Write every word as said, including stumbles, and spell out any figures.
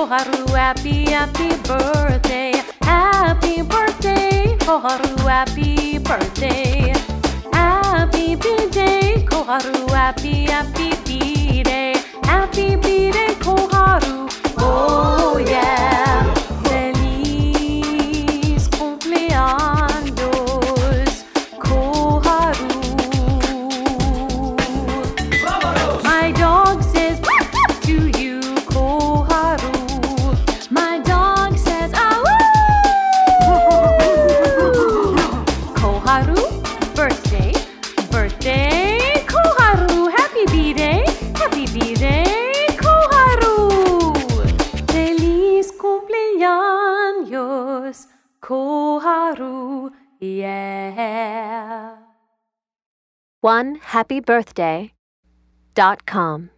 Koharu, happy, happy birthday. Happy birthday, Koharu, happy birthday. Happy B-Day, Koharu, happy, happy B-Day. Happy B-Day, Koharu, oh yeah. Feliz cumpleaños, Koharu. My dog says to you, Koharu. My dog says, ah Koharu, birthday, birthday, Koharu. Happy B-Day, happy B-Day, Koharu. Feliz cumpleaños, Koharu, yeah. one happy birthday dot com